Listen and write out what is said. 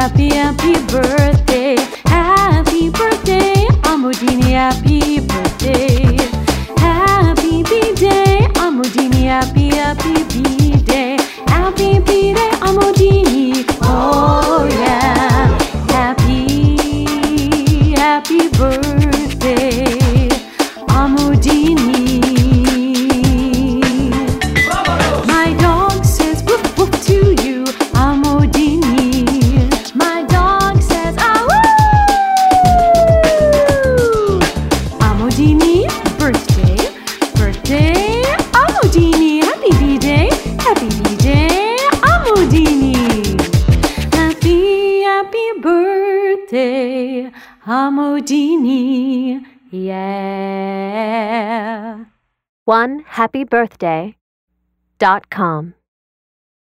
happy, happy birthday. Happy birthday, Amodini, happy birthday. Happy B-Day, Amodini, happy, happy B-Day. Happy B-Day, Amodini, oh yeah. Happy, happy birthday, Amodini. My dog says woof woof to you, Amodini. My dog says ah woo. Amodini, birthday, birthday, Amodini. Happy B-Day, happy B-Day, Amodini. Happy, happy birthday, Amodini. Yeah. OneHappyBirthday.com